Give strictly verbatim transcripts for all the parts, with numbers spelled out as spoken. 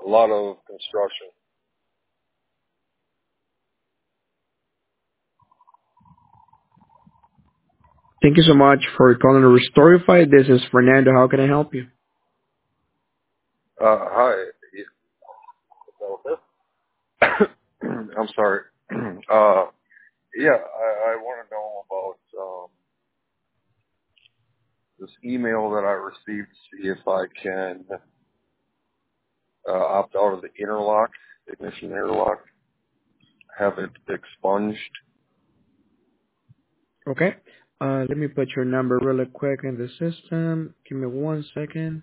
a lot of construction. Thank you so much for calling Restorify. This is Fernando. How can I help you? Uh, hi. I'm sorry. Uh, yeah, I, I want to know about um, this email that I received to see if I can uh, opt out of the interlock, ignition interlock, have it expunged. Okay. Uh, let me put your number really quick in the system. Give me one second.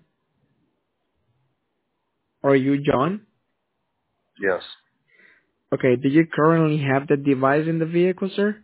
Are you John? Yes. Okay. Do you currently have the device in the vehicle, sir?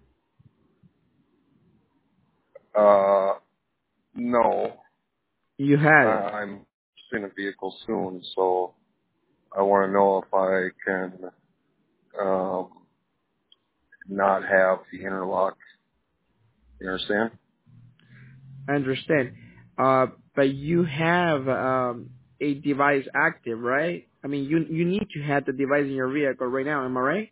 Uh, no. You I, had it. I'm in a vehicle soon, so I want to know if I can um, not have the interlock. You understand? I understand. Uh, but you have um, a device active, right? I mean, you you need to have the device in your vehicle right now. Am I right?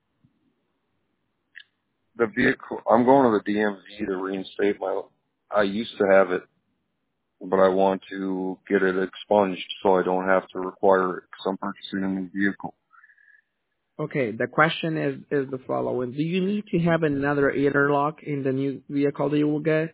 The vehicle, I'm going to the D M V to reinstate my, I used to have it, but I want to get it expunged so I don't have to require it because I'm purchasing a new vehicle. Okay. The question is is the following: do you need to have another interlock in the new vehicle that you will get?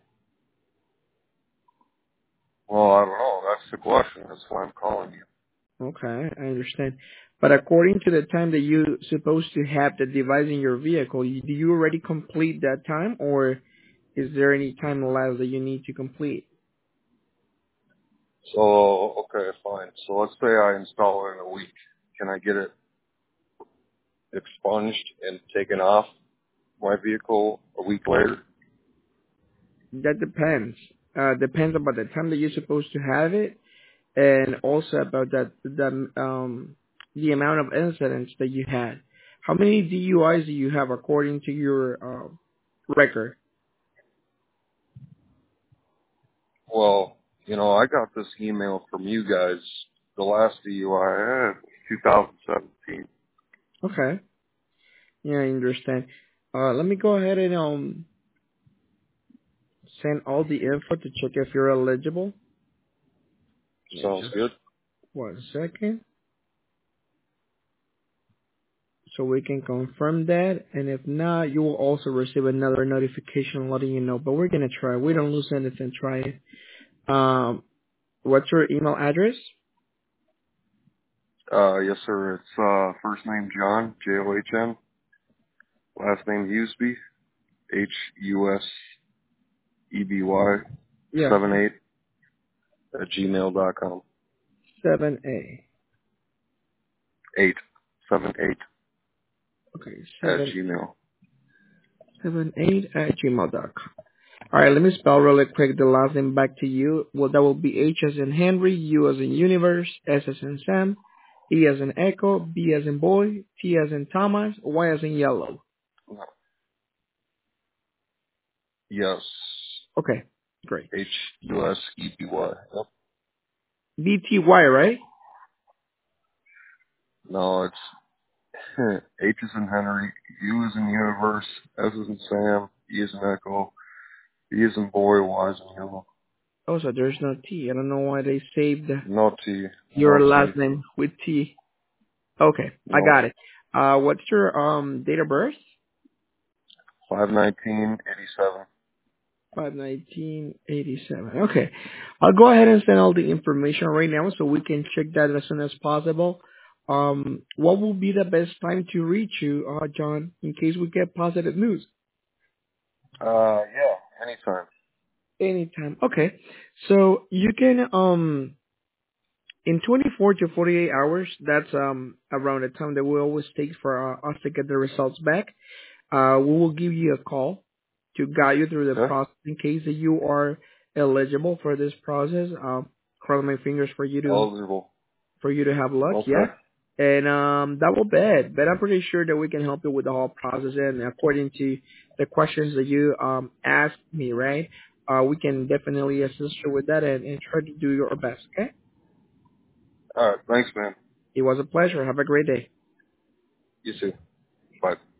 Well, I don't know. That's the question. That's why I'm calling you. Okay, I understand. But according to the time that you're supposed to have the device in your vehicle, you, do you already complete that time, or is there any time left that you need to complete? So, okay, fine. So let's say I install it in a week. Can I get it expunged and taken off my vehicle a week later? That depends. Uh, depends about the time that you're supposed to have it, and also about that the um the amount of incidents that you had. How many D U Is do you have according to your uh, record? Well, you know, I got this email from you guys. The last D U I I had was twenty seventeen. Okay, yeah, I understand. Uh, let me go ahead and um send all the info to check if you're eligible. Yeah, Sounds just good. one second. So we can confirm that. And if not, you will also receive another notification letting you know. But we're going to try. We don't lose anything. Try it. Um, what's your email address? Uh, yes, sir. It's, uh, first name John, J O H N. Last name Huseby, H U S E B Y, Yeah, seven eight at gmail dot com. seven A. Eight, seven eight Okay, at seven Gmail. seven eight at gmail dot com. All right, let me spell really quick the last name back to you. Well, that will be H as in Henry, U as in Universe, S as in Sam, E as in Echo, B as in Boy, T as in Thomas, Y as in Yellow. Yes. Okay, great. H U S E B Y. Yep. B T Y, right? No, it's H is in Henry, U is in Universe, S is in Sam, E is in Echo, B is in Boy, Y is in Yellow. Oh, so there's no T. I don't know why they saved No T. your No T. last name with T. Okay, I No. got it. Uh, what's your um date of birth? five nineteen eighty-seven. five nineteen eighty-seven. Okay. I'll go ahead and send all the information right now so we can check that as soon as possible. Um, what will be the best time to reach you, uh, John, in case we get positive news? Uh, yeah, anytime. Anytime. Okay. So you can, um, in twenty-four to forty-eight hours, that's um around the time that we always take for uh, us to get the results back. Uh, we will give you a call to guide you through the Okay. process in case that you are eligible for this process. Um, cross my fingers for you to Eligible. for you to have luck, yeah. Okay. And um, that will be it. But I'm pretty sure that we can help you with the whole process. And according to the questions that you um asked me, right? Uh, we can definitely assist you with that and, and try to do your best. Okay. Alright, thanks, man. It was a pleasure. Have a great day. You too. Bye.